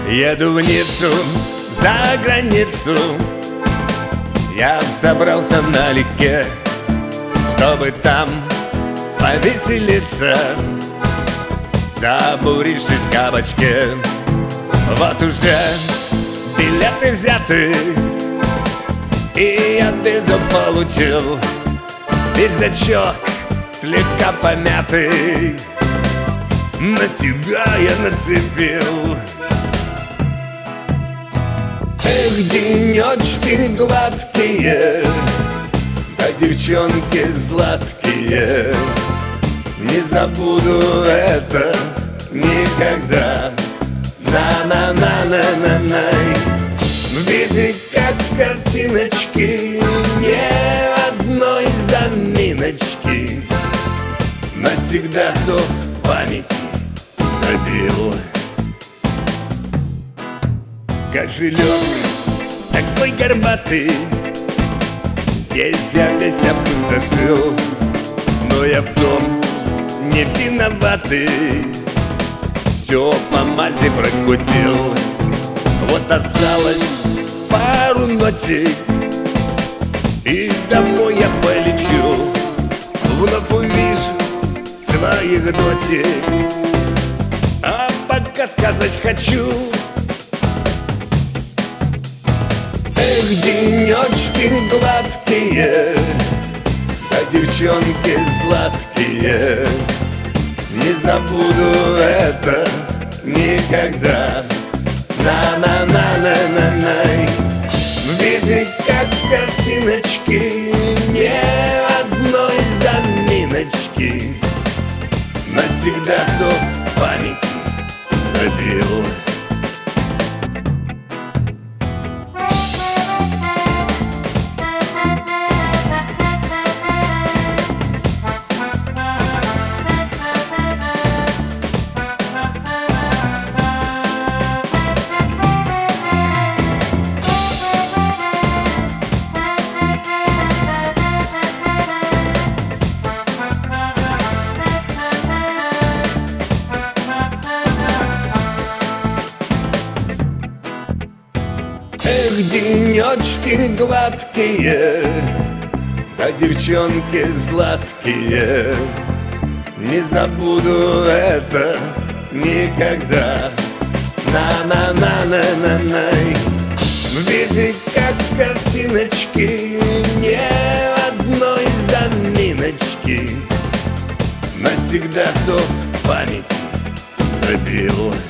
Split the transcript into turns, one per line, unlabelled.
Еду в Ниццу, за границу. Я собрался налегке, чтобы там повеселиться, забурившись в кабачке. Вот уже билеты взяты, и я визу получил. Пиджачок слегка помятый на себя я нацепил. Эх, денечки гладкие, да девчонки сладкие, не забуду это никогда. На-на-на-на-на-най. Виды как с картиночки, ни одной заминочки, навсегда кто в памяти забил. Кошелек такой горбатый, здесь я весь опустошил, но я в том не виноватый. Все по мазе прокрутил. Вот осталось пару ночей, и домой я полечу. Вновь увижу своих дочек, а пока сказать хочу. Эх, денечки гладкие, да девчонки сладкие, не забуду это никогда. На-на-на-на-на-най. Виды как с картиночки, ни одной заминочки, навсегда кто в памяти забил. Эх, денечки гладкие, да девчонки сладкие, не забуду это никогда. На-на-на-на-на-най. Виды как с картиночки, ни одной заминочки, навсегда кто в памяти забил.